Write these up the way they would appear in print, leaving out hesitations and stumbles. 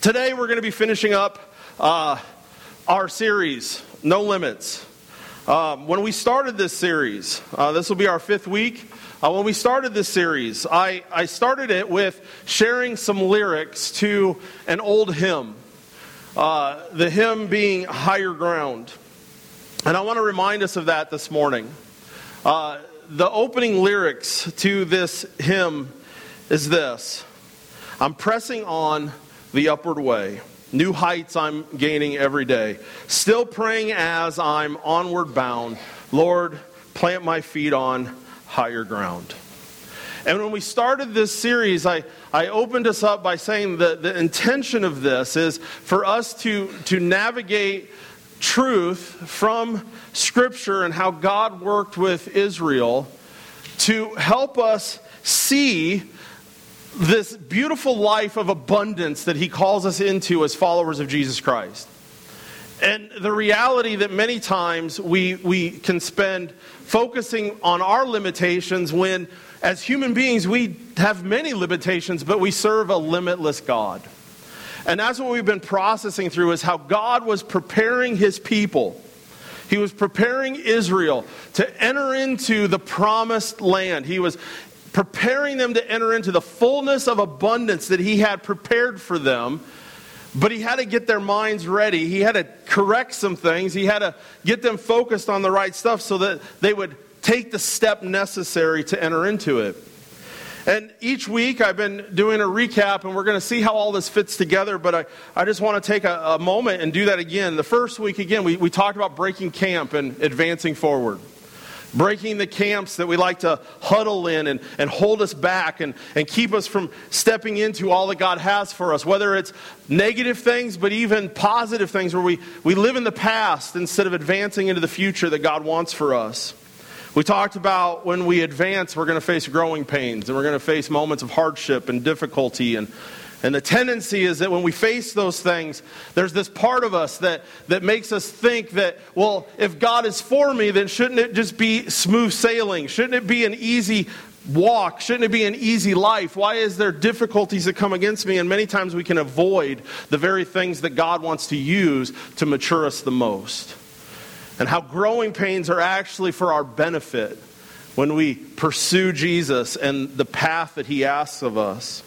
Today we're going to be finishing up our series, No Limits. When we started this series, this will be our 5th week. When we started this series, I started it with sharing some lyrics to an old hymn. The hymn being Higher Ground. And I want to remind us of that this morning. The opening lyrics to this hymn is this: I'm pressing on the upward way. New heights I'm gaining every day. Still praying as I'm onward bound. Lord, plant my feet on higher ground. And when we started this series, I opened us up by saying that the intention of this is for us to navigate truth from Scripture and how God worked with Israel to help us see this beautiful life of abundance that He calls us into as followers of Jesus Christ. And the reality that many times we can spend focusing on our limitations when, as human beings, we have many limitations, but we serve a limitless God. And that's what we've been processing through, is how God was preparing His people. He was preparing Israel to enter into the promised land. He was preparing them to enter into the fullness of abundance that He had prepared for them. But He had to get their minds ready. He had to correct some things. He had to get them focused on the right stuff so that they would take the step necessary to enter into it. And each week I've been doing a recap, and we're going to see how all this fits together, but I just want to take a moment and do that again. The first week, again, we talked about breaking camp and advancing forward. Breaking the camps that we like to huddle in and hold us back and keep us from stepping into all that God has for us. Whether it's negative things, but even positive things where we live in the past instead of advancing into the future that God wants for us. We talked about when we advance, we're going to face growing pains, and we're going to face moments of hardship and difficulty. And the tendency is that when we face those things, there's this part of us that makes us think that, well, if God is for me, then shouldn't it just be smooth sailing? Shouldn't it be an easy walk? Shouldn't it be an easy life? Why is there difficulties that come against me? And many times we can avoid the very things that God wants to use to mature us the most. And how growing pains are actually for our benefit when we pursue Jesus and the path that He asks of us.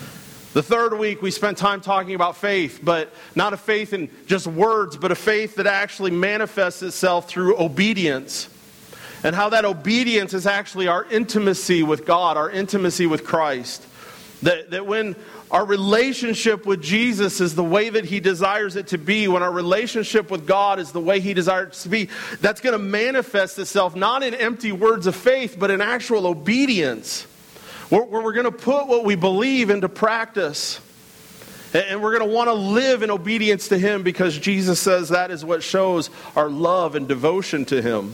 The third week, we spent time talking about faith, but not a faith in just words, but a faith that actually manifests itself through obedience. And how that obedience is actually our intimacy with God, our intimacy with Christ. That when our relationship with Jesus is the way that He desires it to be, when our relationship with God is the way He desires it to be, that's going to manifest itself not in empty words of faith, but in actual obedience. Where we're going to put what we believe into practice. And we're going to want to live in obedience to Him because Jesus says that is what shows our love and devotion to Him.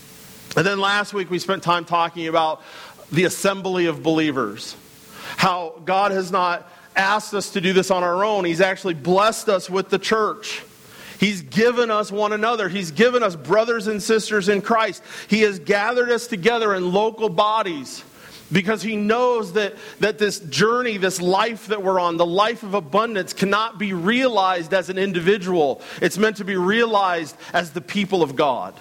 And then last week we spent time talking about the assembly of believers. How God has not asked us to do this on our own. He's actually blessed us with the church. He's given us one another. He's given us brothers and sisters in Christ. He has gathered us together in local bodies. Because He knows that this journey, this life that we're on, the life of abundance, cannot be realized as an individual. It's meant to be realized as the people of God.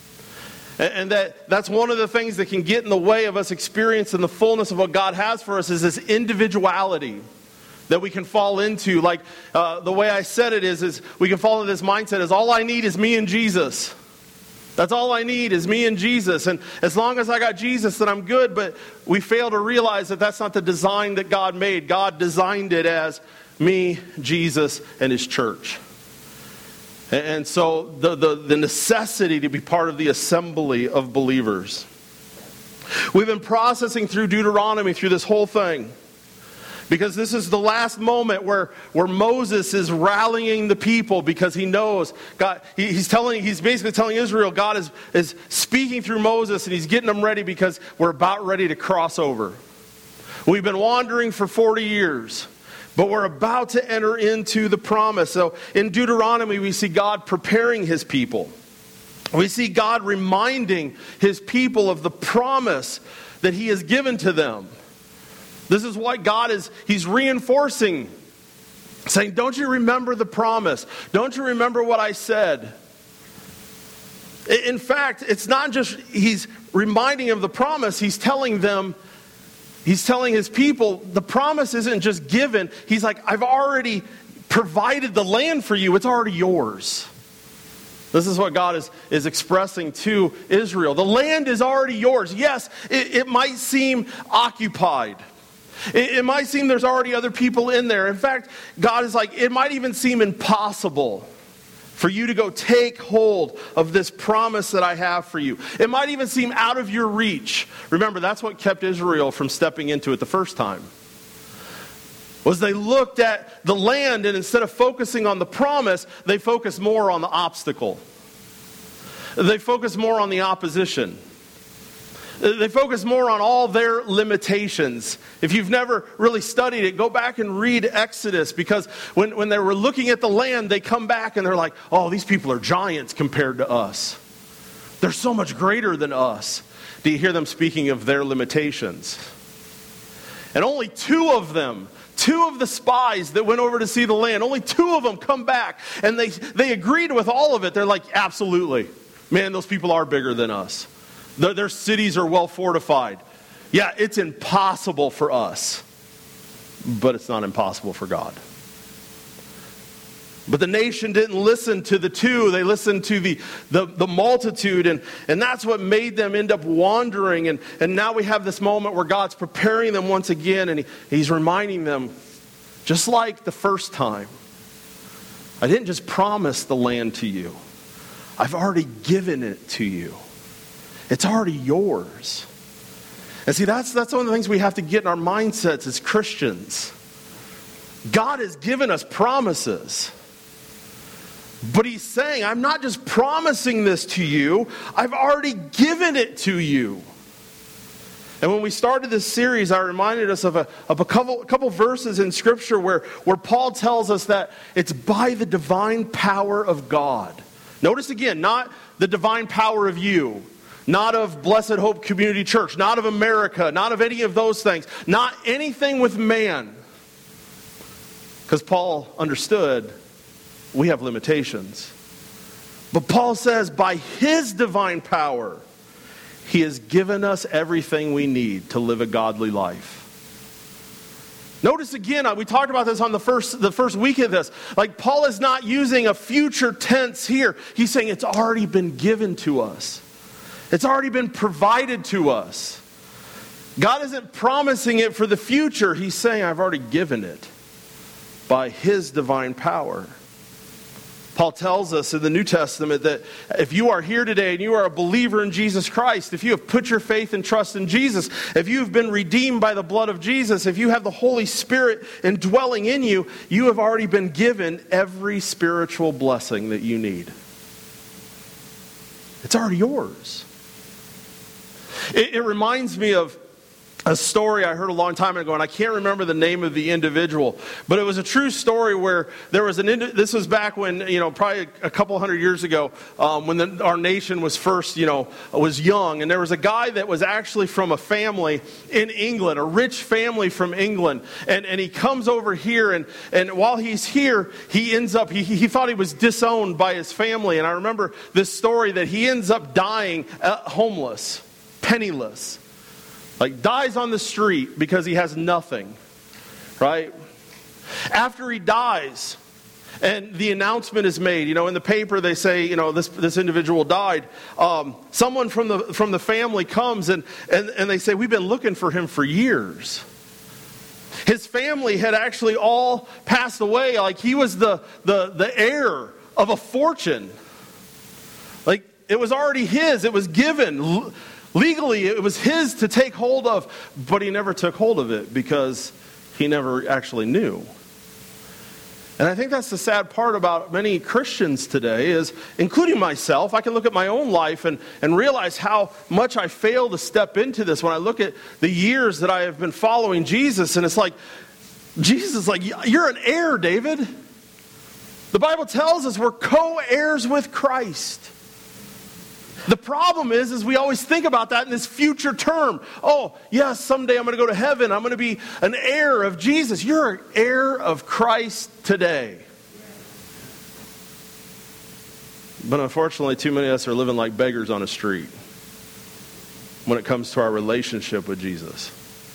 And that's one of the things that can get in the way of us experiencing the fullness of what God has for us, is this individuality that we can fall into. Like the way I said it is we can fall into this mindset is all I need is me and Jesus. That's all I need is me and Jesus. And as long as I got Jesus, then I'm good. But we fail to realize that that's not the design that God made. God designed it as me, Jesus, and His church. And so the necessity to be part of the assembly of believers. We've been processing through Deuteronomy through this whole thing. Because this is the last moment where Moses is rallying the people because he knows God. He's basically telling Israel God is speaking through Moses, and He's getting them ready because we're about ready to cross over. We've been wandering for 40 years, but we're about to enter into the promise. So in Deuteronomy, we see God preparing His people. We see God reminding His people of the promise that He has given to them. This is what God is, He's reinforcing saying, don't you remember the promise? Don't you remember what I said? In fact, it's not just he's reminding of the promise, he's telling his people, the promise isn't just given. He's like, I've already provided the land for you. It's already yours. This is what God is expressing to Israel. The land is already yours. Yes, it might seem occupied. It might seem there's already other people in there. In fact, God is like, it might even seem impossible for you to go take hold of this promise that I have for you. It might even seem out of your reach. Remember, that's what kept Israel from stepping into it the first time. Was they looked at the land, and instead of focusing on the promise, they focused more on the obstacle. They focused more on the opposition. They focus more on all their limitations. If you've never really studied it, go back and read Exodus, because when they were looking at the land, they come back and they're like, oh, these people are giants compared to us. They're so much greater than us. Do you hear them speaking of their limitations? And only two of the spies that went over to see the land, only two of them come back, and they agreed with all of it. They're like, absolutely. Man, those people are bigger than us. Their cities are well fortified. Yeah, it's impossible for us, but it's not impossible for God. But the nation didn't listen to the two. They listened to the multitude, and that's what made them end up wandering. And now we have this moment where God's preparing them once again, and he's reminding them, just like the first time, I didn't just promise the land to you. I've already given it to you. It's already yours. And see, that's one of the things we have to get in our mindsets as Christians. God has given us promises. But he's saying, I'm not just promising this to you, I've already given it to you. And when we started this series, I reminded us of a couple verses in Scripture where Paul tells us that it's by the divine power of God. Notice again, not the divine power of you. Not of Blessed Hope Community Church, not of America, not of any of those things, not anything with man. Because Paul understood we have limitations. But Paul says by his divine power, he has given us everything we need to live a godly life. Notice again, we talked about this on the first week of this. Like, Paul is not using a future tense here. He's saying it's already been given to us. It's already been provided to us. God isn't promising it for the future. He's saying, I've already given it by his divine power. Paul tells us in the New Testament that if you are here today and you are a believer in Jesus Christ, if you have put your faith and trust in Jesus, if you have been redeemed by the blood of Jesus, if you have the Holy Spirit indwelling in you, you have already been given every spiritual blessing that you need. It's already yours. It reminds me of a story I heard a long time ago, and I can't remember the name of the individual, but it was a true story where there was this was back when, probably a couple hundred years ago, when our nation was first, was young, and there was a guy that was actually from a family in England, a rich family from England, and he comes over here, and while he's here, he ends up, he thought he was disowned by his family, and I remember this story that he ends up dying homeless, penniless. Like, dies on the street because he has nothing, right? After he dies, and the announcement is made, in the paper they say, this individual died. Someone from the family comes and they say, we've been looking for him for years. His family had actually all passed away. Like, he was the heir of a fortune. Like, it was already his. It was given. Legally, it was his to take hold of, but he never took hold of it because he never actually knew. And I think that's the sad part about many Christians today is, including myself, I can look at my own life and realize how much I fail to step into this when I look at the years that I have been following Jesus. And it's like, Jesus is like, you're an heir, David. The Bible tells us we're co-heirs with Christ. The problem is we always think about that in this future term. Oh, yes, someday I'm going to go to heaven. I'm going to be an heir of Jesus. You're an heir of Christ today. But unfortunately, too many of us are living like beggars on a street when it comes to our relationship with Jesus.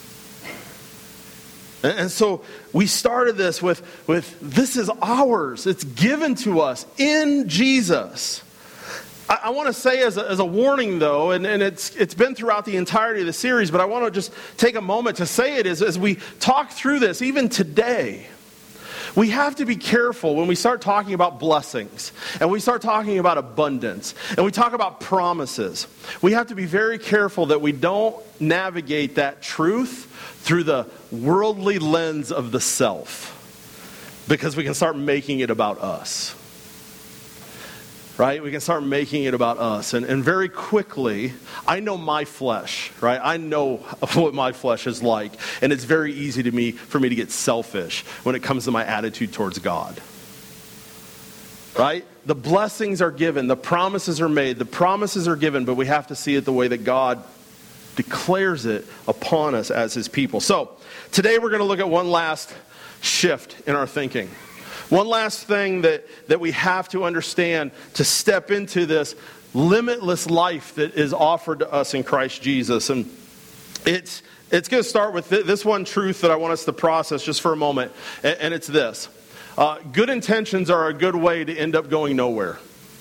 And so we started this with this is ours. It's given to us in Jesus. I want to say as a warning, though, and it's been throughout the entirety of the series, but I want to just take a moment to say it as we talk through this, even today. We have to be careful when we start talking about blessings, and we start talking about abundance, and we talk about promises. We have to be very careful that we don't navigate that truth through the worldly lens of the self, because we can start making it about us. Right? We can start making it about us. And very quickly, I know my flesh, right? I know what my flesh is like. And it's very easy for me to get selfish when it comes to my attitude towards God. Right? The blessings are given. The promises are made. The promises are given. But we have to see it the way that God declares it upon us as His people. So, today we're going to look at one last shift in our thinking. One last thing that we have to understand to step into this limitless life that is offered to us in Christ Jesus. And it's going to start with this one truth that I want us to process just for a moment. And it's this. Good intentions are a good way to end up going nowhere.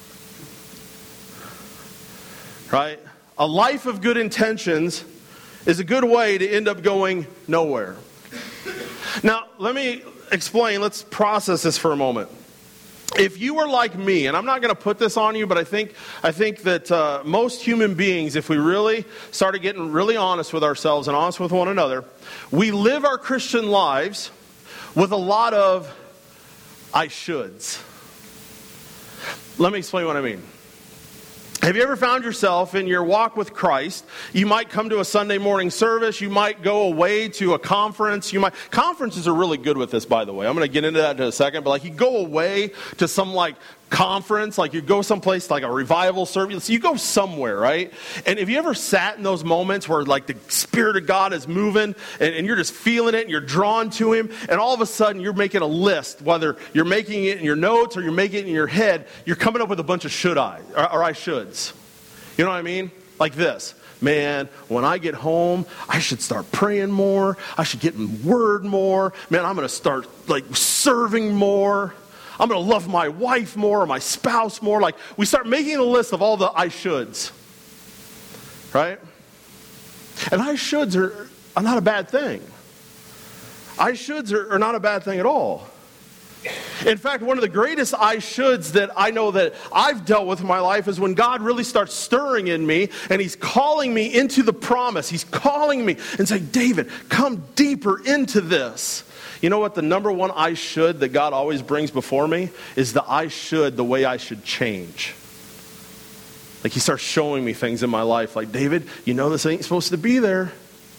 Right? A life of good intentions is a good way to end up going nowhere. Now, let me explain. Let's process this for a moment. If you were like me, and I'm not going to put this on you, but I think that most human beings, if we really started getting really honest with ourselves and honest with one another, we live our Christian lives with a lot of I shoulds. Let me explain what I mean. Have you ever found yourself in your walk with Christ? You might come to a Sunday morning service. You might go away to a conference. Conferences are really good with this, by the way. I'm going to get into that in a second. But you go away to some conference, you go someplace like a revival service. You go somewhere, right? And have you ever sat in those moments where the Spirit of God is moving and you're just feeling it and you're drawn to Him, and all of a sudden you're making a list, whether you're making it in your notes or you're making it in your head, you're coming up with a bunch of should I or I shoulds. You know what I mean? Like this. Man, when I get home, I should start praying more. I should get in Word more. Man, I'm going to start serving more. I'm going to love my wife more or my spouse more. We start making a list of all the I shoulds. Right? And I shoulds are not a bad thing. I shoulds are not a bad thing at all. In fact, one of the greatest I shoulds that I know that I've dealt with in my life is when God really starts stirring in me and He's calling me into the promise. He's calling me and saying, David, come deeper into this. You know what the number one I should that God always brings before me is the I should, the way I should change. He starts showing me things in my life David, this ain't supposed to be there.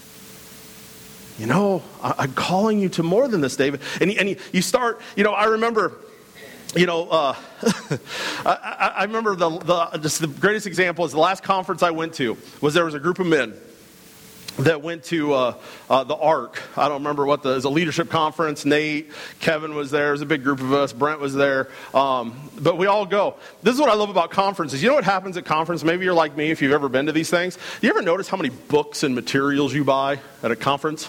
I'm calling you to more than this, David. And you start, I remember, I remember just the greatest example is the last conference I went to there was a group of men that went to the Ark. I don't remember it was a leadership conference. Nate, Kevin was there. It was a big group of us. Brent was there. But we all go. This is what I love about conferences. You know what happens at conference? Maybe you're like me if you've ever been to these things. You ever notice how many books and materials you buy at a conference?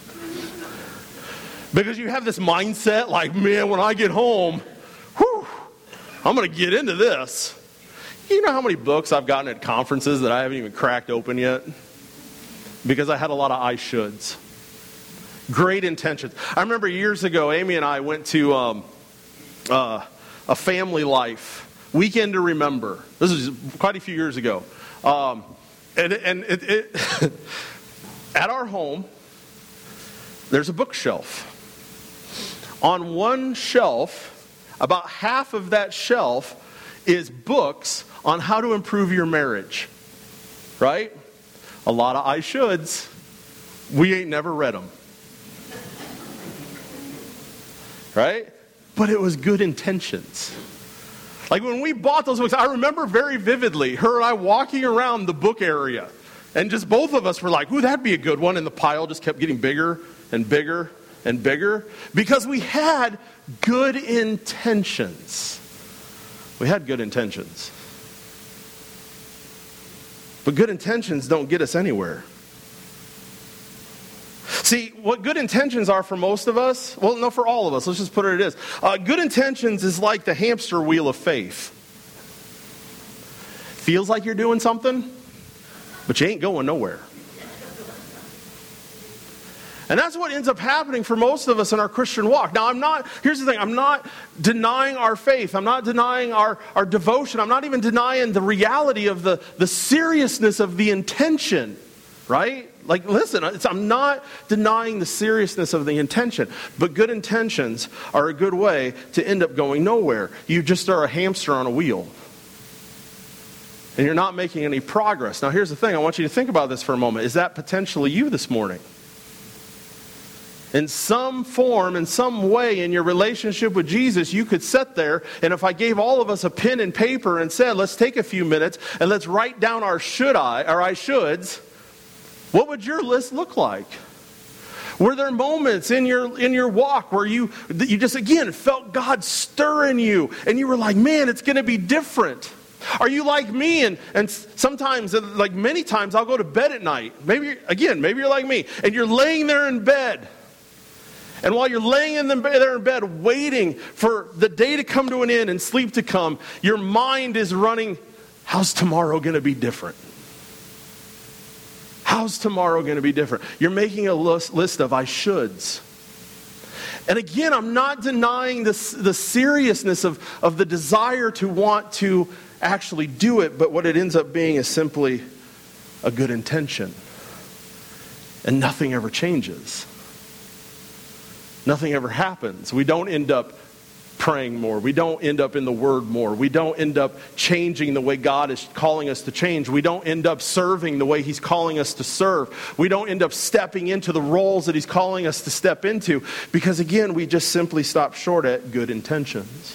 Because you have this mindset man, when I get home, I'm going to get into this. You know how many books I've gotten at conferences that I haven't even cracked open yet? Because I had a lot of I shoulds. Great intentions. I remember years ago, Amy and I went to a family life, Weekend to Remember. This was quite a few years ago. At our home, there's a bookshelf. On one shelf, about half of that shelf is books on how to improve your marriage. Right? A lot of I shoulds. We ain't never read them. Right? But it was good intentions. Like when we bought those books, I remember very vividly her and I walking around the book area. And just both of us were like, ooh, that'd be a good one. And the pile just kept getting bigger and bigger and bigger. Because we had good intentions. We had good intentions. But good intentions don't get us anywhere. See, what good intentions are for most of us, well, no, for all of us, let's just put it as good intentions is like the hamster wheel of faith. Feels like you're doing something, but you ain't going nowhere. And that's what ends up happening for most of us in our Christian walk. Now, here's the thing, I'm not denying our faith. I'm not denying our devotion. I'm not even denying the reality of the seriousness of the intention, right? Like, listen, I'm not denying the seriousness of the intention, but good intentions are a good way to end up going nowhere. You just are a hamster on a wheel. And you're not making any progress. Now, here's the thing. I want you to think about this for a moment. Is that potentially you this morning? In some form, in some way, in your relationship with Jesus, you could sit there, and if I gave all of us a pen and paper and said, let's take a few minutes and let's write down our I shoulds, what would your list look like? Were there moments in your walk where you just, again, felt God stirring you, and you were like, man, it's going to be different? Are you like me? And sometimes, like many times, I'll go to bed at night. Maybe you're like me, and you're laying there in bed. And while you're laying there in bed waiting for the day to come to an end and sleep to come, your mind is running, how's tomorrow going to be different? How's tomorrow going to be different? You're making a list of I shoulds. And again, I'm not denying the seriousness of the desire to want to actually do it, but what it ends up being is simply a good intention. And nothing ever changes. Nothing ever happens. We don't end up praying more. We don't end up in the Word more. We don't end up changing the way God is calling us to change. We don't end up serving the way He's calling us to serve. We don't end up stepping into the roles that He's calling us to step into because, again, we just simply stop short at good intentions.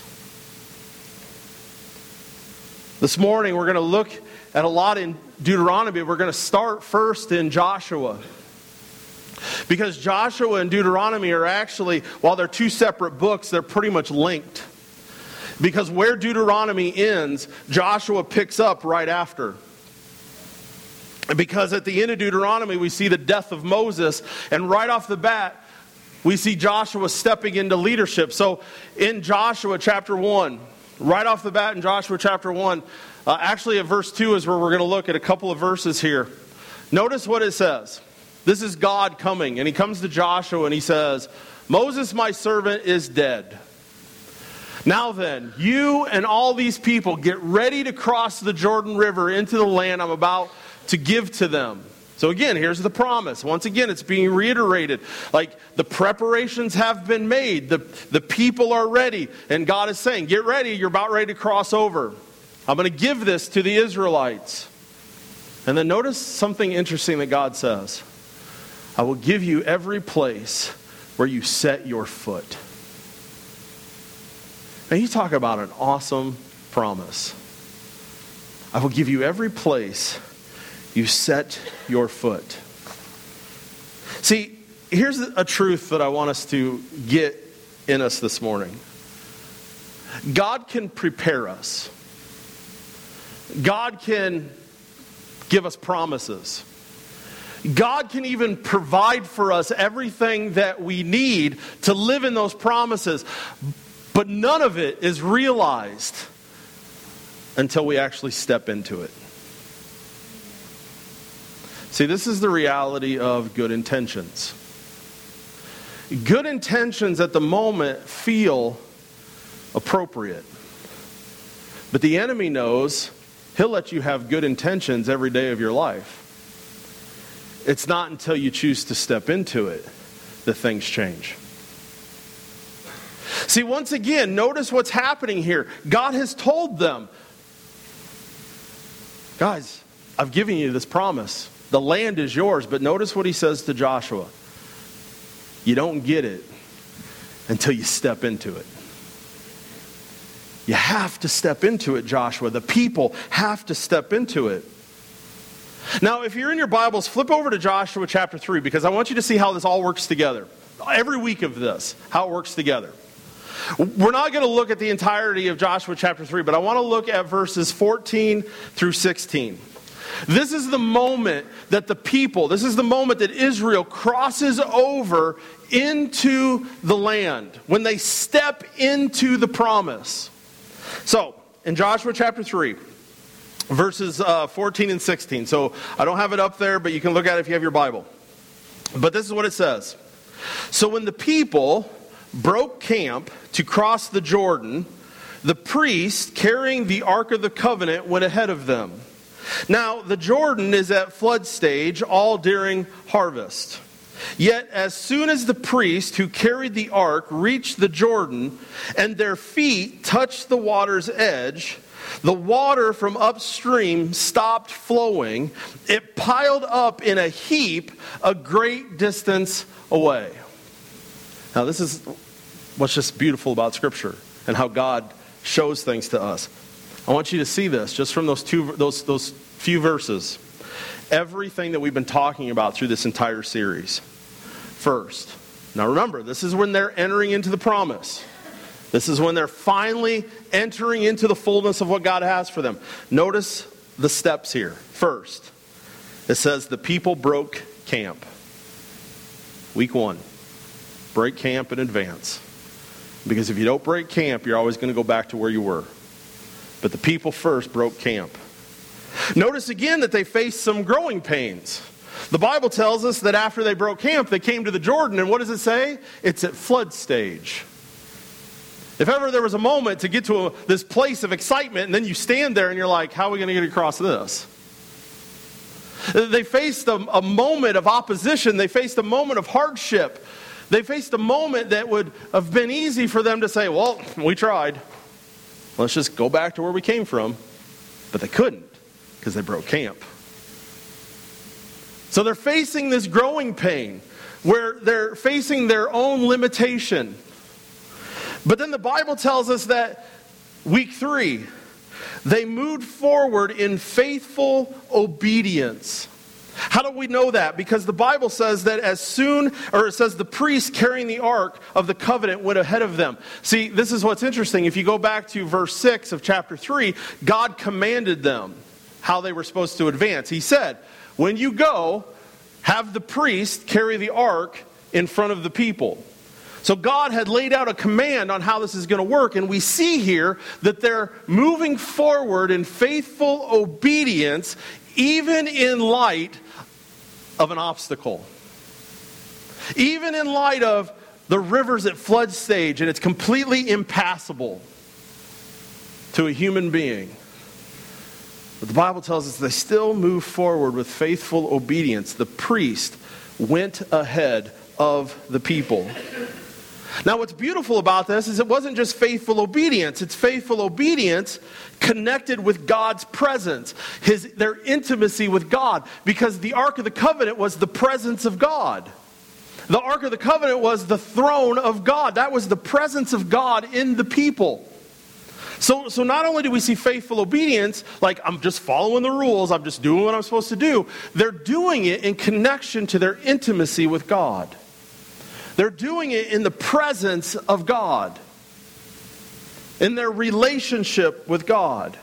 This morning, we're going to look at a lot in Deuteronomy. We're going to start first in Joshua. Because Joshua and Deuteronomy are actually, while they're two separate books, they're pretty much linked. Because where Deuteronomy ends, Joshua picks up right after. Because at the end of Deuteronomy, we see the death of Moses, and right off the bat, we see Joshua stepping into leadership. So in Joshua chapter 1, right off the bat in Joshua chapter 1, actually at verse 2 is where we're going to look at a couple of verses here. Notice what it says. This is God coming, and He comes to Joshua and He says, Moses, my servant, is dead. Now then, you and all these people get ready to cross the Jordan River into the land I'm about to give to them. So again, here's the promise. Once again, it's being reiterated. Like the preparations have been made. The people are ready. And God is saying, get ready. You're about ready to cross over. I'm going to give this to the Israelites. And then notice something interesting that God says. I will give you every place where you set your foot. Now you talk about an awesome promise. I will give you every place you set your foot. See, here's a truth that I want us to get in us this morning. God can prepare us. God can give us promises. God can even provide for us everything that we need to live in those promises. But none of it is realized until we actually step into it. See, this is the reality of good intentions. Good intentions at the moment feel appropriate. But the enemy knows he'll let you have good intentions every day of your life. It's not until you choose to step into it that things change. See, once again, notice what's happening here. God has told them, guys, I've given you this promise. The land is yours. But notice what He says to Joshua. You don't get it until you step into it. You have to step into it, Joshua. The people have to step into it. Now, if you're in your Bibles, flip over to Joshua chapter 3, because I want you to see how this all works together. Every week of this, how it works together. We're not going to look at the entirety of Joshua chapter 3, but I want to look at verses 14 through 16. This is the moment that this is the moment that Israel crosses over into the land, when they step into the promise. So, in Joshua chapter 3, verses 14 and 16. So, I don't have it up there, but you can look at it if you have your Bible. But this is what it says. So when the people broke camp to cross the Jordan, the priest carrying the Ark of the Covenant went ahead of them. Now, the Jordan is at flood stage all during harvest. Yet, as soon as the priest who carried the ark reached the Jordan, and their feet touched the water's edge, the water from upstream stopped flowing. It piled up in a heap a great distance away. Now, this is what's just beautiful about Scripture and how God shows things to us. I want you to see this just from those few verses. Everything that we've been talking about through this entire series. First, now remember, this is when they're entering into the promise. This is when they're finally entering into the fullness of what God has for them. Notice the steps here. First, it says the people broke camp. Week 1. Break camp in advance. Because if you don't break camp, you're always going to go back to where you were. But the people first broke camp. Notice again that they faced some growing pains. The Bible tells us that after they broke camp, they came to the Jordan, and what does it say? It's at flood stage. If ever there was a moment to get to this place of excitement, and then you stand there and you're like, how are we going to get across this? They faced a moment of opposition. They faced a moment of hardship. They faced a moment that would have been easy for them to say, well, we tried. Let's just go back to where we came from. But they couldn't, because they broke camp. So they're facing this growing pain, where they're facing their own limitation. But then the Bible tells us that week 3, they moved forward in faithful obedience. How do we know that? Because the Bible says that it says the priest carrying the Ark of the Covenant went ahead of them. See, this is what's interesting. If you go back to verse 6 of chapter 3, God commanded them how they were supposed to advance. He said, when you go, have the priest carry the Ark in front of the people. So God had laid out a command on how this is going to work, and we see here that they're moving forward in faithful obedience, even in light of an obstacle. Even in light of the rivers at flood stage, and it's completely impassable to a human being. But the Bible tells us they still move forward with faithful obedience. The priest went ahead of the people. Now, what's beautiful about this is it wasn't just faithful obedience. It's faithful obedience connected with God's presence, their intimacy with God, because the Ark of the Covenant was the presence of God. The Ark of the Covenant was the throne of God. That was the presence of God in the people. So not only do we see faithful obedience, like I'm just following the rules, I'm just doing what I'm supposed to do, they're doing it in connection to their intimacy with God. They're doing it in the presence of God, in their relationship with God.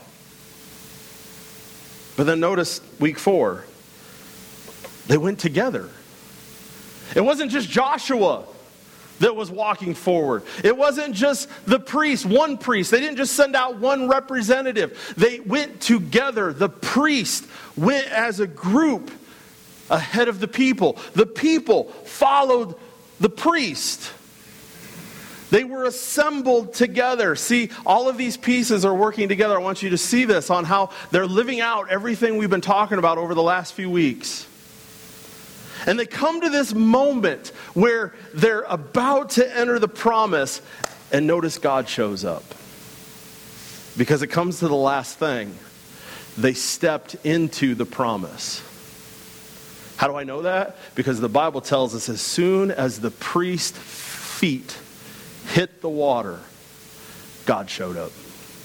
But then notice week 4, they went together. It wasn't just Joshua that was walking forward. It wasn't just the priest, one priest. They didn't just send out one representative. They went together. The priest went as a group ahead of the people. The people followed the priest. They were assembled together. See, all of these pieces are working together. I want you to see this on how they're living out everything we've been talking about over the last few weeks. And they come to this moment where they're about to enter the promise, and notice God shows up. Because it comes to the last thing. They stepped into the promise. How do I know that? Because the Bible tells us as soon as the priest's feet hit the water, God showed up.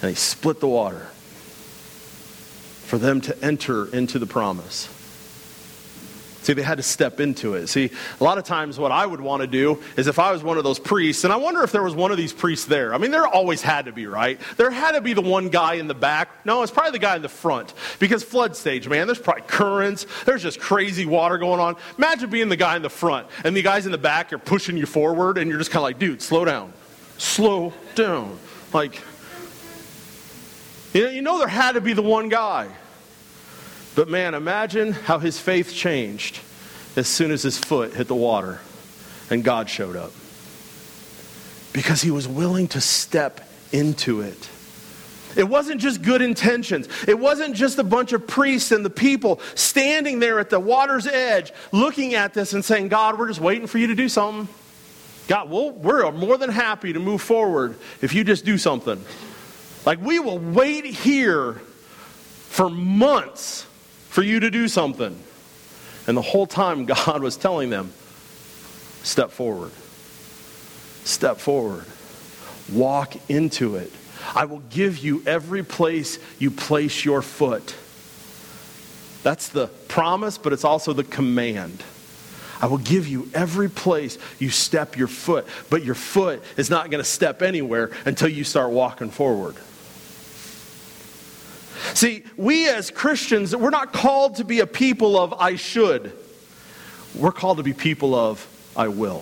And he split the water for them to enter into the promise. See, they had to step into it. See, a lot of times what I would want to do is if I was one of those priests, and I wonder if there was one of these priests there. I mean, there always had to be, right? There had to be the one guy in the back. No, it's probably the guy in the front. Because flood stage, man, there's probably currents. There's just crazy water going on. Imagine being the guy in the front, and the guys in the back are pushing you forward, and you're just kind of like, dude, slow down. Slow down. Like, you know there had to be the one guy. But man, imagine how his faith changed as soon as his foot hit the water and God showed up. Because he was willing to step into it. It wasn't just good intentions. It wasn't just a bunch of priests and the people standing there at the water's edge looking at this and saying, God, we're just waiting for you to do something. God, we're more than happy to move forward if you just do something. Like, we will wait here for months for you to do something. And the whole time God was telling them, step forward. Step forward. Walk into it. I will give you every place you place your foot. That's the promise, but it's also the command. I will give you every place you step your foot, but your foot is not going to step anywhere until you start walking forward. See, we as Christians, we're not called to be a people of I should. We're called to be people of I will.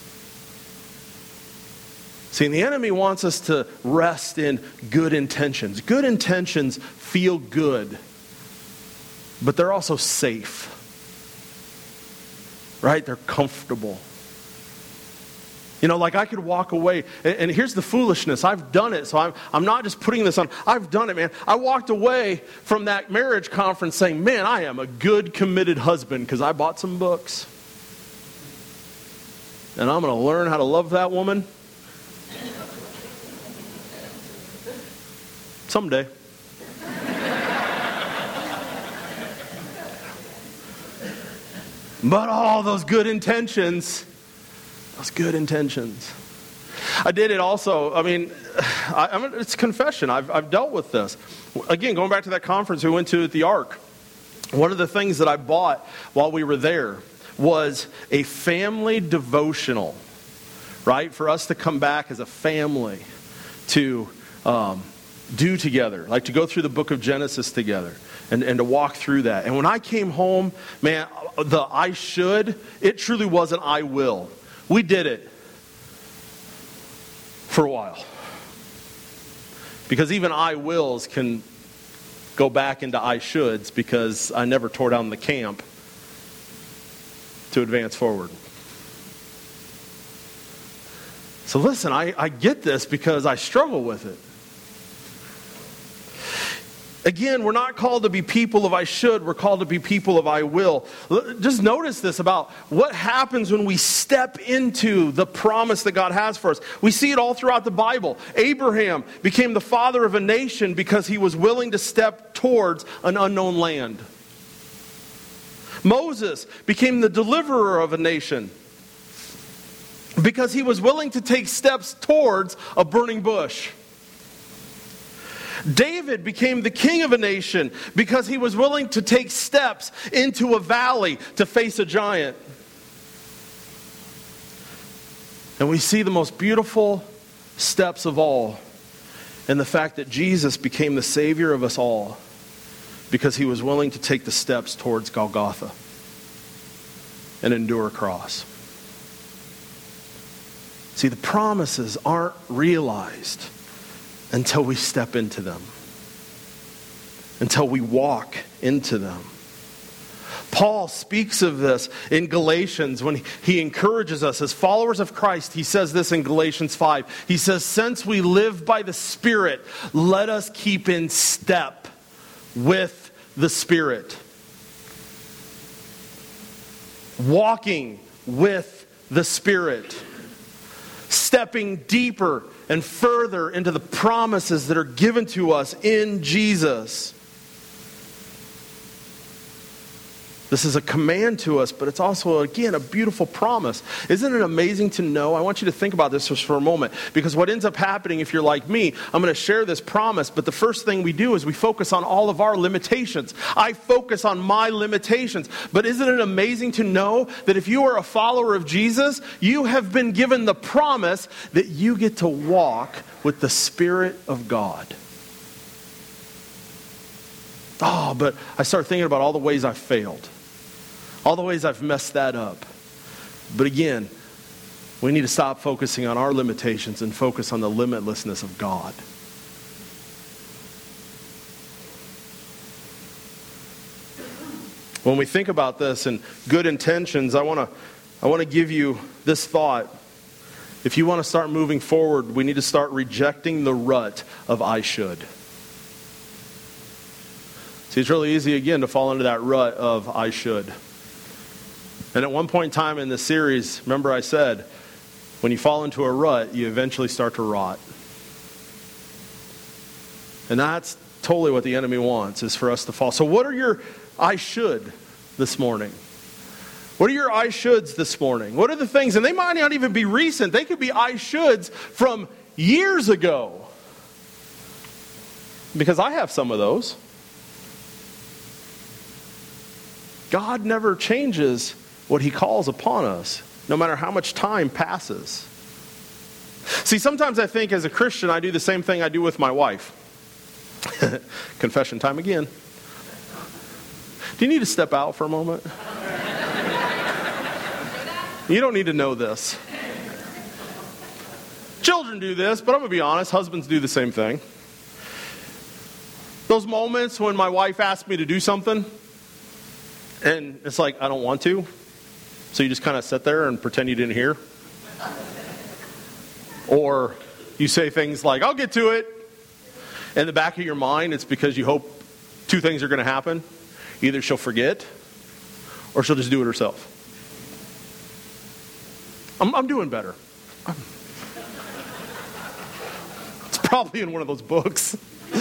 See, and the enemy wants us to rest in good intentions. Good intentions feel good, but they're also safe. Right? They're comfortable. You know, like I could walk away, and here's the foolishness. I've done it, so I'm not just putting this on. I've done it, man. I walked away from that marriage conference saying, man, I am a good, committed husband because I bought some books. And I'm going to learn how to love that woman someday. But all those good intentions, I did it also. I mean, it's confession. I've dealt with this. Again, going back to that conference we went to at the Ark, one of the things that I bought while we were there was a family devotional, right? For us to come back as a family to do together, like to go through the book of Genesis together. And to walk through that. And when I came home, man, the I should, it truly wasn't I will. We did it for a while. Because even I wills can go back into I shoulds because I never tore down the camp to advance forward. So listen, I get this because I struggle with it. Again, we're not called to be people of I should. We're called to be people of I will. Just notice this about what happens when we step into the promise that God has for us. We see it all throughout the Bible. Abraham became the father of a nation because he was willing to step towards an unknown land. Moses became the deliverer of a nation because he was willing to take steps towards a burning bush. David became the king of a nation because he was willing to take steps into a valley to face a giant. And we see the most beautiful steps of all in the fact that Jesus became the Savior of us all because he was willing to take the steps towards Golgotha and endure a cross. See, the promises aren't realized until we step into them. Until we walk into them. Paul speaks of this in Galatians when he encourages us as followers of Christ. He says this in Galatians 5. He says, since we live by the Spirit, let us keep in step with the Spirit. Walking with the Spirit. Stepping deeper and further into the promises that are given to us in Jesus. This is a command to us, but it's also, again, a beautiful promise. Isn't it amazing to know? I want you to think about this just for a moment, because what ends up happening if you're like me, I'm going to share this promise, but the first thing we do is we focus on all of our limitations. I focus on my limitations. But isn't it amazing to know that if you are a follower of Jesus, you have been given the promise that you get to walk with the Spirit of God. Oh, but I start thinking about all the ways I've failed. All the ways I've messed that up. But again, we need to stop focusing on our limitations and focus on the limitlessness of God. When we think about this and good intentions, I want to give you this thought. If you want to start moving forward, we need to start rejecting the rut of I should. See, it's really easy, again, to fall into that rut of I should. And at one point in time in this series, remember I said, when you fall into a rut, you eventually start to rot. And that's totally what the enemy wants, is for us to fall. So what are your I should this morning? What are your I shoulds this morning? What are the things, and they might not even be recent, they could be I shoulds from years ago. Because I have some of those. God never changes what he calls upon us, no matter how much time passes. See, sometimes I think as a Christian, I do the same thing I do with my wife. Confession time again. Do you need to step out for a moment? You don't need to know this. Children do this, but I'm going to be honest, husbands do the same thing. Those moments when my wife asks me to do something, and it's like, I don't want to. So you just kind of sit there and pretend you didn't hear. Or you say things like, I'll get to it. In the back of your mind, it's because you hope two things are going to happen. Either she'll forget, or she'll just do it herself. I'm doing better. It's probably in one of those books.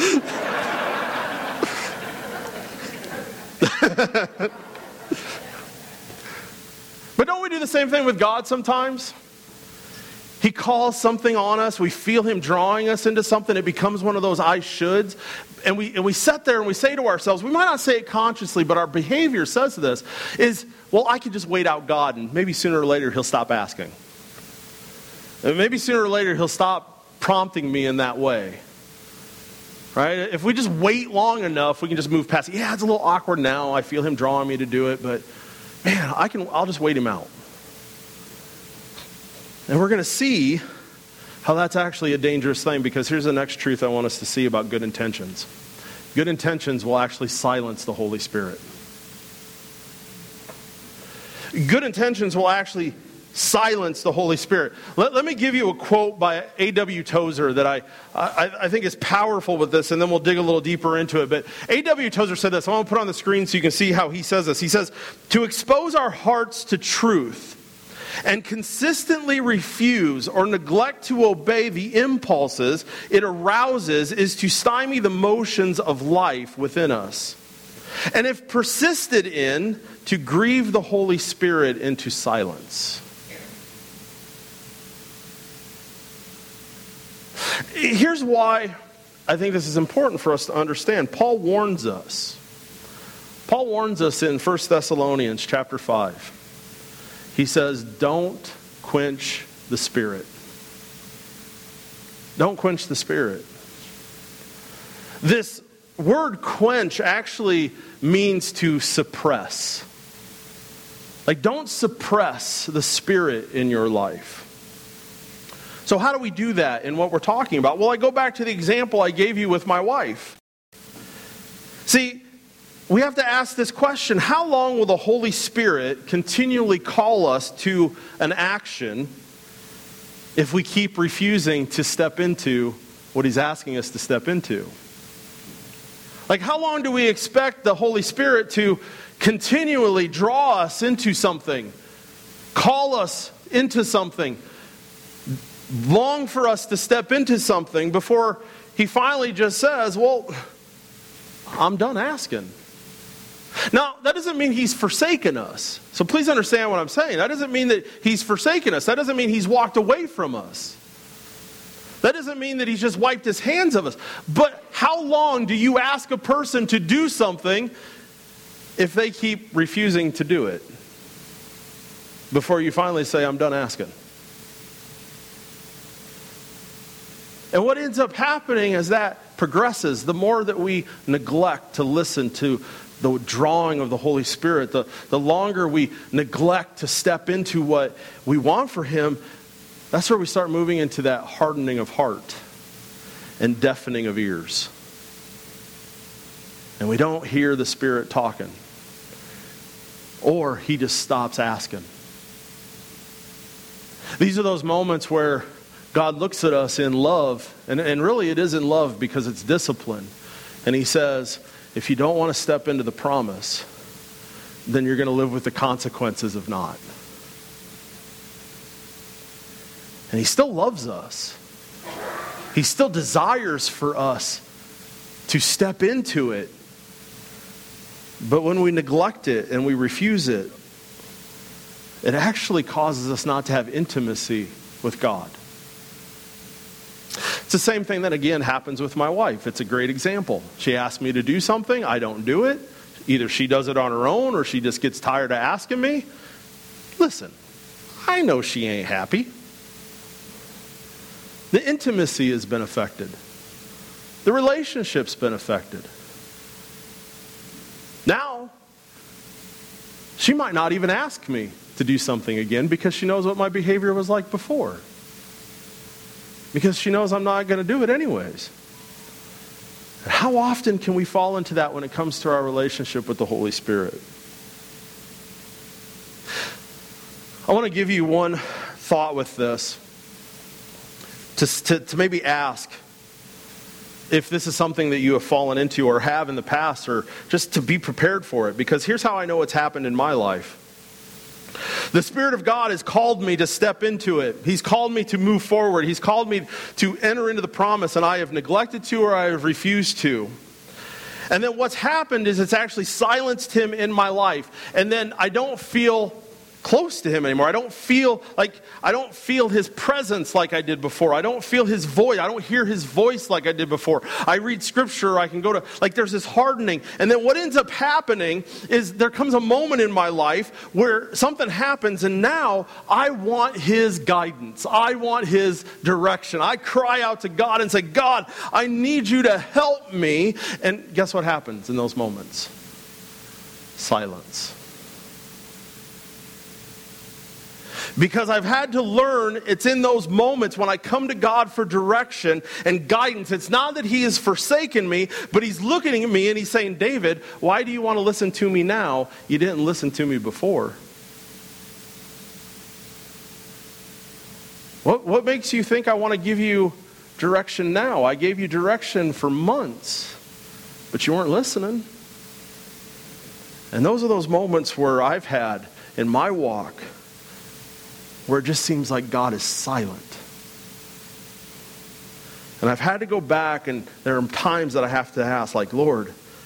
But don't we do the same thing with God sometimes? He calls something on us. We feel him drawing us into something. It becomes one of those I shoulds. And we sit there and we say to ourselves, we might not say it consciously, but our behavior says this, is, well, I can just wait out God and maybe sooner or later he'll stop asking. And maybe sooner or later he'll stop prompting me in that way. Right? If we just wait long enough, we can just move past it. Yeah, it's a little awkward now. I feel him drawing me to do it, but man, I'll just wait him out. And we're going to see how that's actually a dangerous thing, because here's the next truth I want us to see about good intentions. Good intentions will actually silence the Holy Spirit. Good intentions will actually silence the Holy Spirit. Let me give you a quote by A.W. Tozer that I think is powerful with this, and then we'll dig a little deeper into it. But A.W. Tozer said this. I want to put it on the screen so you can see how he says this. He says, to expose our hearts to truth and consistently refuse or neglect to obey the impulses it arouses is to stymie the motions of life within us. And if persisted in, to grieve the Holy Spirit into silence. Here's why I think this is important for us to understand. Paul warns us. Paul warns us in 1 Thessalonians chapter 5. He says, don't quench the Spirit. Don't quench the Spirit. This word quench actually means to suppress. Like, don't suppress the Spirit in your life. So how do we do that in what we're talking about? Well, I go back to the example I gave you with my wife. See, we have to ask this question: how long will the Holy Spirit continually call us to an action if we keep refusing to step into what he's asking us to step into? Like, how long do we expect the Holy Spirit to continually draw us into something, call us into something, long for us to step into something before he finally just says, well, I'm done asking? Now, that doesn't mean he's forsaken us. So please understand what I'm saying. That doesn't mean that he's forsaken us. That doesn't mean he's walked away from us. That doesn't mean that he's just wiped his hands of us. But how long do you ask a person to do something if they keep refusing to do it? Before you finally say, I'm done asking. And what ends up happening as that progresses, the more that we neglect to listen to the drawing of the Holy Spirit, the longer we neglect to step into what we want for him, that's where we start moving into that hardening of heart and deafening of ears. And we don't hear the Spirit talking. Or he just stops asking. These are those moments where God looks at us in love, and really it is in love because it's discipline. And he says, if you don't want to step into the promise, then you're going to live with the consequences of not. And he still loves us. He still desires for us to step into it. But when we neglect it and we refuse it, it actually causes us not to have intimacy with God. It's the same thing that, again, happens with my wife. It's a great example. She asks me to do something. I don't do it. Either she does it on her own or she just gets tired of asking me. Listen, I know she ain't happy. The intimacy has been affected. The relationship's been affected. Now, she might not even ask me to do something again because she knows what my behavior was like before. Because she knows I'm not going to do it anyways. And how often can we fall into that when it comes to our relationship with the Holy Spirit? I want to give you one thought with this. To maybe ask if this is something that you have fallen into or have in the past, or just to be prepared for it. Because here's how I know it's happened in my life. The Spirit of God has called me to step into it. He's called me to move forward. He's called me to enter into the promise, and I have neglected to or I have refused to. And then what's happened is it's actually silenced him in my life. And then I don't feel close to him anymore. I don't feel his presence like I did before. I don't feel his voice. I don't hear his voice like I did before. I read scripture, I can go to, there's this hardening. And then what ends up happening is there comes a moment in my life where something happens and now I want his guidance. I want his direction. I cry out to God and say, God, I need you to help me. And guess what happens in those moments? Silence. Because I've had to learn, it's in those moments when I come to God for direction and guidance. It's not that he has forsaken me, but he's looking at me and he's saying, David, why do you want to listen to me now? You didn't listen to me before. What makes you think I want to give you direction now? I gave you direction for months, but you weren't listening. And those are those moments where I've had in my walk where it just seems like God is silent. And I've had to go back, and there are times that I have to ask, Lord,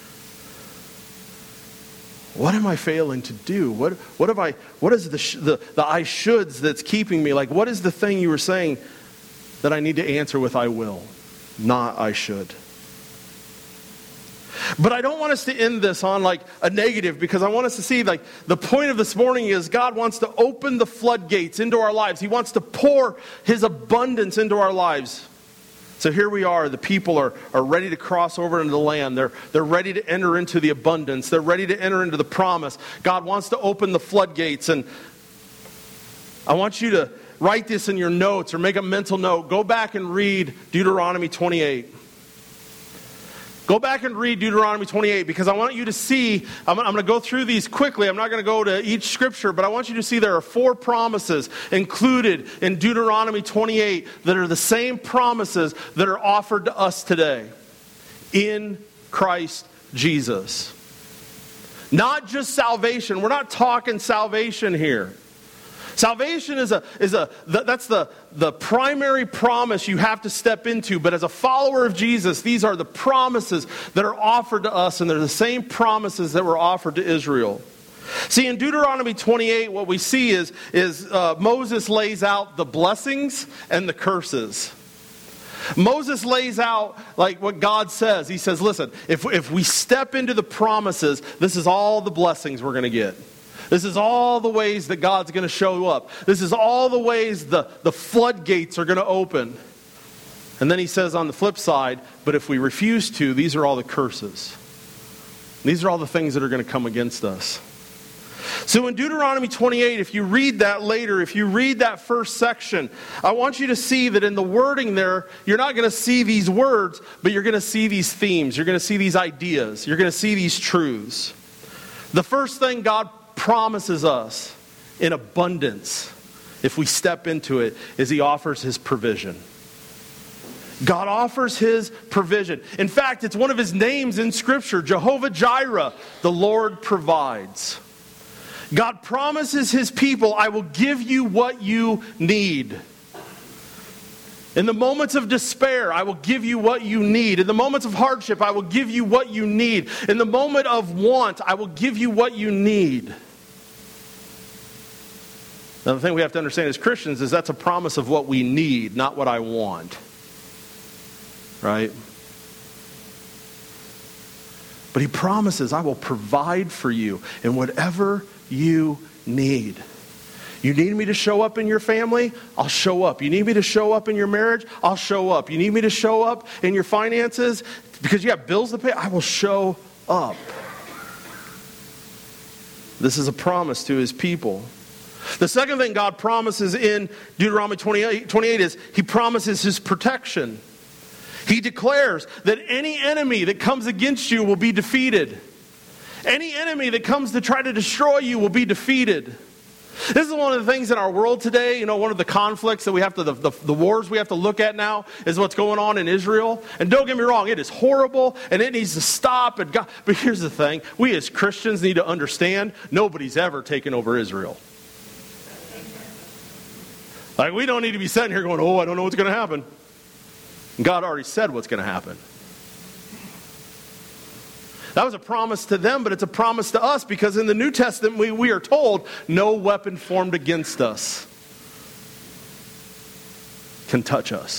what am I failing to do? What is the I shoulds that's keeping me? What is the thing you were saying that I need to answer with I will, not I should? But I don't want us to end this on a negative, because I want us to see the point of this morning is God wants to open the floodgates into our lives. He wants to pour his abundance into our lives. So here we are. The people are ready to cross over into the land. They're ready to enter into the abundance. They're ready to enter into the promise. God wants to open the floodgates. And I want you to write this in your notes or make a mental note. Go back and read Deuteronomy 28. Go back and read Deuteronomy 28, because I want you to see, I'm going to go through these quickly. I'm not going to go to each scripture, but I want you to see there are 4 promises included in Deuteronomy 28 that are the same promises that are offered to us today in Christ Jesus. Not just salvation. We're not talking salvation here. Salvation that's the primary promise you have to step into. But as a follower of Jesus, these are the promises that are offered to us, and they're the same promises that were offered to Israel. See, in Deuteronomy 28, what we see is Moses lays out the blessings and the curses. Moses lays out like what God says. He says, listen, if we step into the promises, this is all the blessings we're going to get. This is all the ways that God's going to show up. This is all the ways the floodgates are going to open. And then he says on the flip side, but if we refuse to, these are all the curses. These are all the things that are going to come against us. So in Deuteronomy 28, if you read that later, if you read that first section, I want you to see that in the wording there, you're not going to see these words, but you're going to see these themes. You're going to see these ideas. You're going to see these truths. The first thing God promises us in abundance, if we step into it, is He offers His provision. God offers His provision. In fact, it's one of His names in Scripture, Jehovah Jireh, the Lord provides. God promises His people, I will give you what you need. In the moments of despair, I will give you what you need. In the moments of hardship, I will give you what you need. In the moment of want, I will give you what you need. Now, the thing we have to understand as Christians is that's a promise of what we need, not what I want. Right? But He promises, I will provide for you in whatever you need. You need me to show up in your family? I'll show up. You need me to show up in your marriage? I'll show up. You need me to show up in your finances because you have bills to pay? I will show up. This is a promise to His people. The second thing God promises in Deuteronomy 28 is He promises His protection. He declares that any enemy that comes against you will be defeated. Any enemy that comes to try to destroy you will be defeated. This is one of the things in our world today, one of the conflicts that we have to, the wars we have to look at now is what's going on in Israel. And don't get me wrong, it is horrible and it needs to stop. But here's the thing, we as Christians need to understand nobody's ever taken over Israel. Like, we don't need to be sitting here going, I don't know what's going to happen. God already said what's going to happen. That was a promise to them, but it's a promise to us because in the New Testament we are told no weapon formed against us can touch us.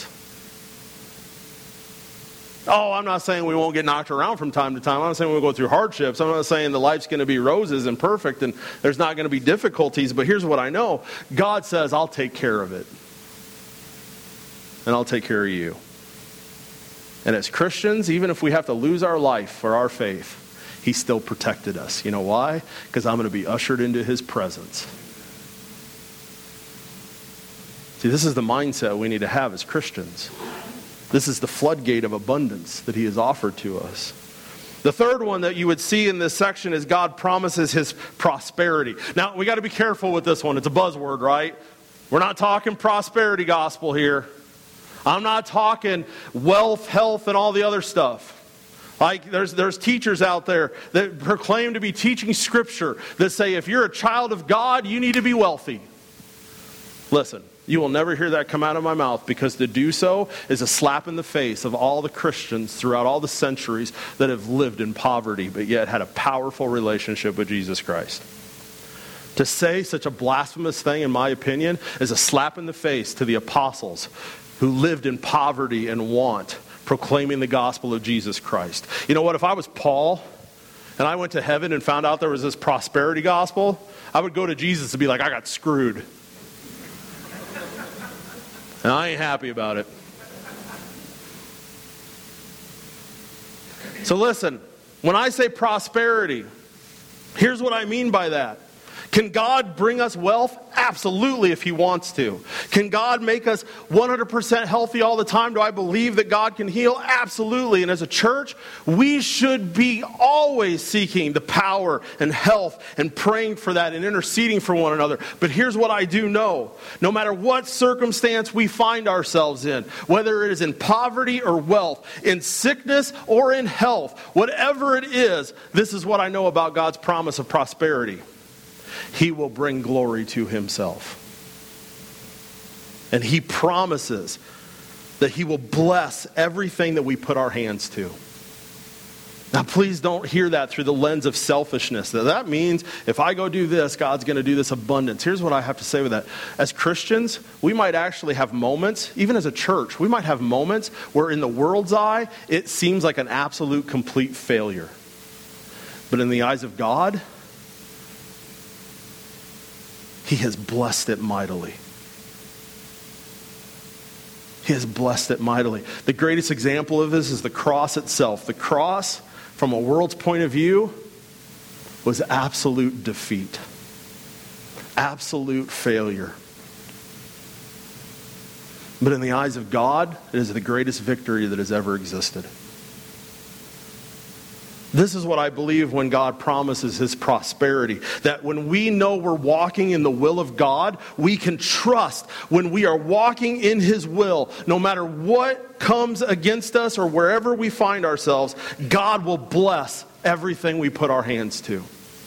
I'm not saying we won't get knocked around from time to time. I'm not saying we'll go through hardships. I'm not saying the life's going to be roses and perfect and there's not going to be difficulties. But here's what I know. God says, I'll take care of it. And I'll take care of you. And as Christians, even if we have to lose our life for our faith, He still protected us. You know why? Because I'm going to be ushered into His presence. See, this is the mindset we need to have as Christians. This is the floodgate of abundance that He has offered to us. The third one that you would see in this section is God promises His prosperity. Now, we got to be careful with this one. It's a buzzword, right? We're not talking prosperity gospel here. I'm not talking wealth, health, and all the other stuff. Like there's teachers out there that proclaim to be teaching Scripture that say if you're a child of God, you need to be wealthy. Listen, you will never hear that come out of my mouth because to do so is a slap in the face of all the Christians throughout all the centuries that have lived in poverty but yet had a powerful relationship with Jesus Christ. To say such a blasphemous thing, in my opinion, is a slap in the face to the apostles who lived in poverty and want, proclaiming the gospel of Jesus Christ. You know what? If I was Paul and I went to heaven and found out there was this prosperity gospel, I would go to Jesus and be like, I got screwed. And I ain't happy about it. So listen, when I say prosperity, here's what I mean by that. Can God bring us wealth? Absolutely, if He wants to. Can God make us 100% healthy all the time? Do I believe that God can heal? Absolutely. And as a church, we should be always seeking the power and health and praying for that and interceding for one another. But here's what I do know. No matter what circumstance we find ourselves in, whether it is in poverty or wealth, in sickness or in health, whatever it is, this is what I know about God's promise of prosperity. He will bring glory to Himself. And he promises that he will bless everything that we put our hands to. Now, please don't hear that through the lens of selfishness. That means if I go do this, God's going to do this abundance. Here's what I have to say with that. As Christians, we might actually have moments, even as a church, we might have moments where in the world's eye, it seems like an absolute complete failure. But in the eyes of God, he has blessed it mightily. He has blessed it mightily. The greatest example of this is the cross itself. The cross, from a world's point of view, was absolute defeat. Absolute failure. But in the eyes of God, it is the greatest victory that has ever existed. This is what I believe when God promises his prosperity. That when we know we're walking in the will of God, we can trust when we are walking in his will, no matter what comes against us or wherever we find ourselves, God will bless everything we put our hands to.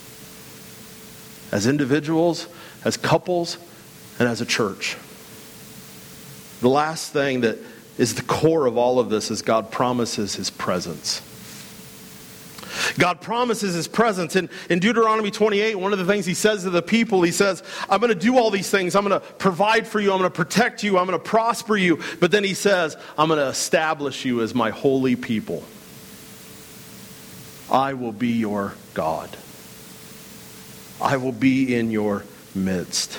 As individuals, as couples, and as a church. The last thing that is the core of all of this is God promises his presence. God promises his presence. In Deuteronomy 28, one of the things he says to the people, he says, I'm going to do all these things. I'm going to provide for you. I'm going to protect you. I'm going to prosper you. But then he says, I'm going to establish you as my holy people. I will be your God. I will be in your midst.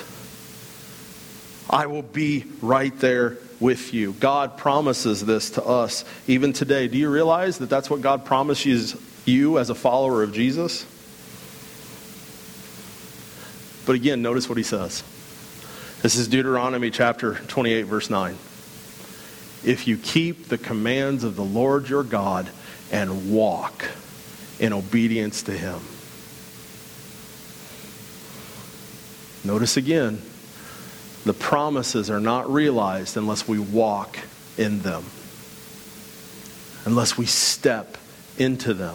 I will be right there with you. God promises this to us even today. Do you realize that that's what God promises you as a follower of Jesus? But again, notice what he says. This is Deuteronomy chapter 28, verse 9. If you keep the commands of the Lord your God and walk in obedience to him. Notice again, the promises are not realized unless we walk in them. Unless we step into them.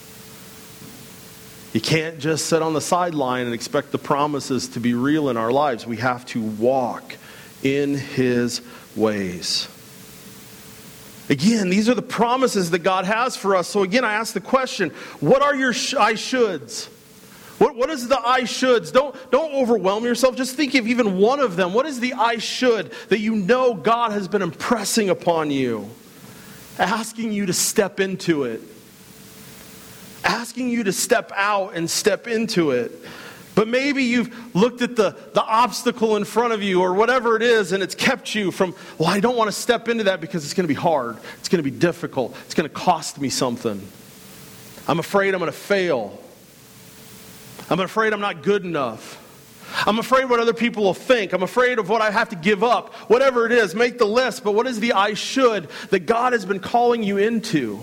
You can't just sit on the sideline and expect the promises to be real in our lives. We have to walk in his ways. Again, these are the promises that God has for us. So again, I ask the question, what are your I shoulds? What is the I shoulds? Don't overwhelm yourself. Just think of even one of them. What is the I should that you know God has been impressing upon you? Asking you to step into it. Asking you to step out and step into it. But maybe you've looked at the obstacle in front of you or whatever it is and it's kept you from, well, I don't want to step into that because it's going to be hard. It's going to be difficult. It's going to cost me something. I'm afraid I'm going to fail. I'm afraid I'm not good enough. I'm afraid what other people will think. I'm afraid of what I have to give up. Whatever it is, make the list. But what is the I should that God has been calling you into?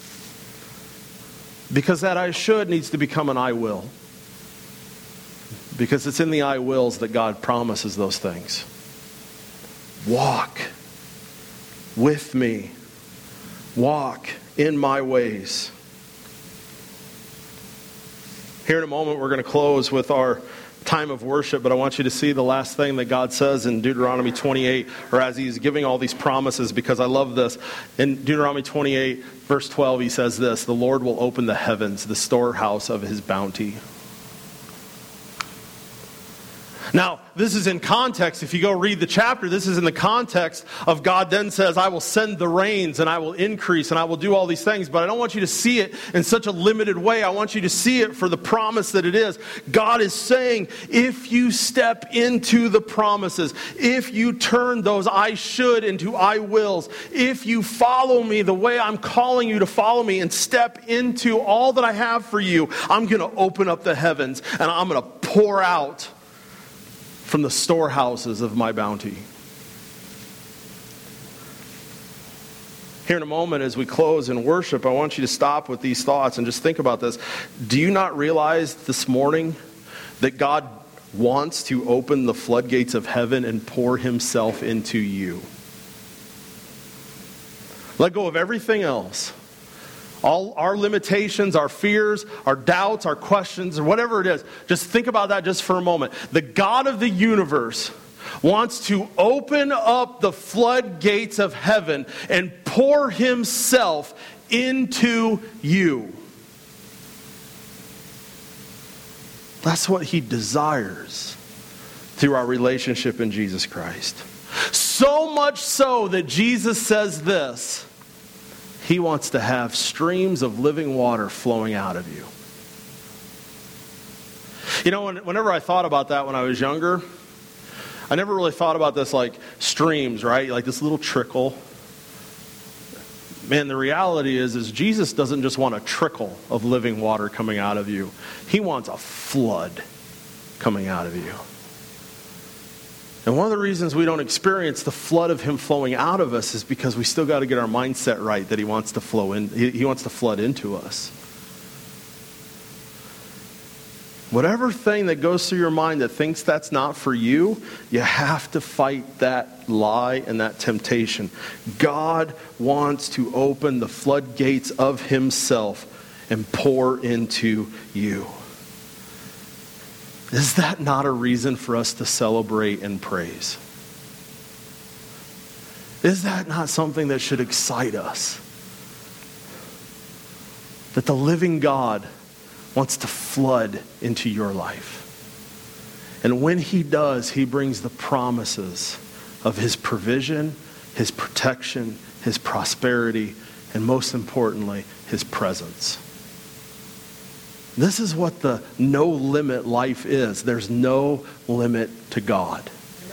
Because that I should needs to become an I will. Because it's in the I wills that God promises those things. Walk with me. Walk in my ways. Here in a moment we're going to close with our time of worship, but I want you to see the last thing that God says in Deuteronomy 28, or as he's giving all these promises, because I love this. In Deuteronomy 28, verse 12, he says this, the Lord will open the heavens, the storehouse of his bounty. Now, this is in context. If you go read the chapter, this is in the context of God then says, I will send the rains and I will increase and I will do all these things. But I don't want you to see it in such a limited way. I want you to see it for the promise that it is. God is saying, if you step into the promises, if you turn those I should into I wills, if you follow me the way I'm calling you to follow me and step into all that I have for you, I'm going to open up the heavens and I'm going to pour out from the storehouses of my bounty. Here in a moment as we close in worship, I want you to stop with these thoughts and just think about this. Do you not realize this morning that God wants to open the floodgates of heaven and pour himself into you? Let go of everything else. All our limitations, our fears, our doubts, our questions, or whatever it is. Just think about that just for a moment. The God of the universe wants to open up the floodgates of heaven and pour himself into you. That's what he desires through our relationship in Jesus Christ. So much so that Jesus says this: he wants to have streams of living water flowing out of you. You know, whenever I thought about that when I was younger, I never really thought about this like streams, right? Like this little trickle. Man, the reality is Jesus doesn't just want a trickle of living water coming out of you. He wants a flood coming out of you. And one of the reasons we don't experience the flood of him flowing out of us is because we still got to get our mindset right that he wants to flow in. He wants to flood into us. Whatever thing that goes through your mind that thinks that's not for you, you have to fight that lie and that temptation. God wants to open the floodgates of himself and pour into you. Is that not a reason for us to celebrate and praise? Is that not something that should excite us? That the living God wants to flood into your life. And when he does, he brings the promises of his provision, his protection, his prosperity, and most importantly, his presence. This is what the no-limit life is. There's no limit to God.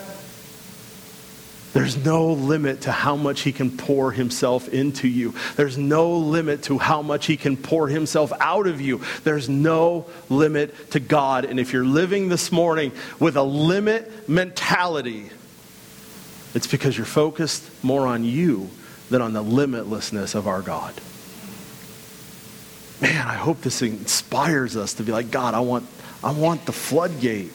There's no limit to how much he can pour himself into you. There's no limit to how much he can pour himself out of you. There's no limit to God. And if you're living this morning with a limit mentality, it's because you're focused more on you than on the limitlessness of our God. Man, I hope this inspires us to be like, God, I want the floodgate.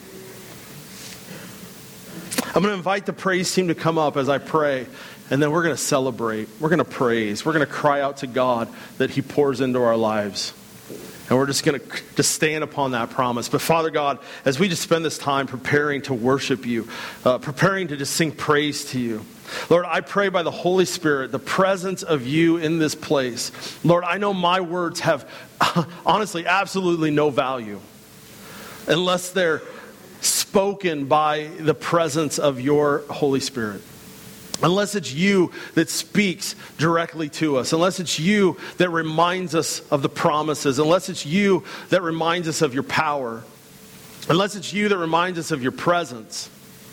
I'm going to invite the praise team to come up as I pray, and then we're going to celebrate. We're going to praise. We're going to cry out to God that he pours into our lives. And we're just going to stand upon that promise. But Father God, as we just spend this time preparing to worship you, preparing to just sing praise to you, Lord, I pray by the Holy Spirit, the presence of you in this place. Lord, I know my words have honestly absolutely no value unless they're spoken by the presence of your Holy Spirit. Unless it's you that speaks directly to us. Unless it's you that reminds us of the promises. Unless it's you that reminds us of your power. Unless it's you that reminds us of your presence.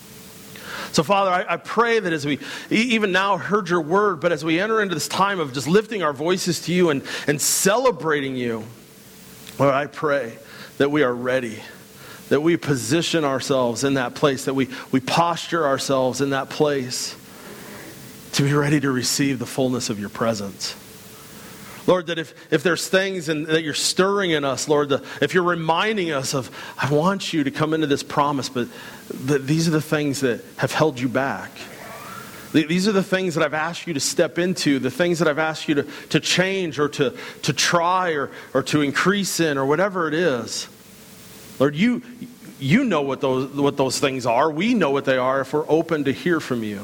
So Father, I pray that as we even now heard your word, but as we enter into this time of just lifting our voices to you and celebrating you, Lord, I pray that we are ready. That we position ourselves in that place. That we posture ourselves in that place to be ready to receive the fullness of your presence. Lord, that if there's things that you're stirring in us, Lord, if you're reminding us of, I want you to come into this promise, but these are the things that have held you back. These are the things that I've asked you to step into, the things that I've asked you to change or to try or to increase in or whatever it is. Lord, you know what those things are. We know what they are if we're open to hear from you.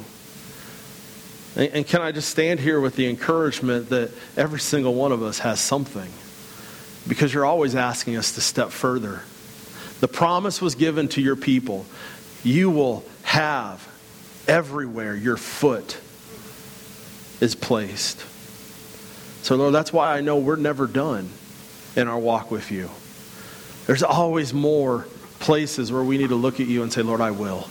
And can I just stand here with the encouragement that every single one of us has something? Because you're always asking us to step further. The promise was given to your people. You will have everywhere your foot is placed. So Lord, that's why I know we're never done in our walk with you. There's always more places where we need to look at you and say, Lord, I will.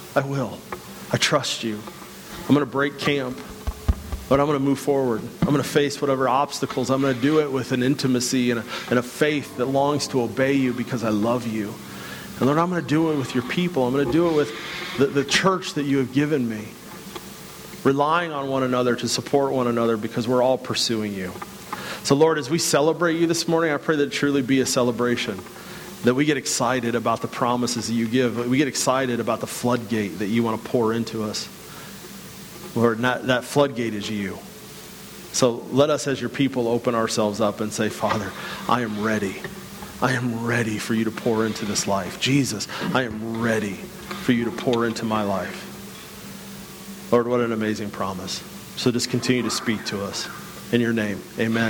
I trust you. I'm going to break camp. Lord, I'm going to move forward. I'm going to face whatever obstacles. I'm going to do it with an intimacy and a faith that longs to obey you because I love you. And Lord, I'm going to do it with your people. I'm going to do it with the church that you have given me. Relying on one another to support one another because we're all pursuing you. So Lord, as we celebrate you this morning, I pray that it truly be a celebration. That we get excited about the promises that you give. We get excited about the floodgate that you want to pour into us. Lord, that floodgate is you. So let us as your people open ourselves up and say, Father, I am ready. I am ready for you to pour into this life. Jesus, I am ready for you to pour into my life. Lord, what an amazing promise. So just continue to speak to us. In your name, amen.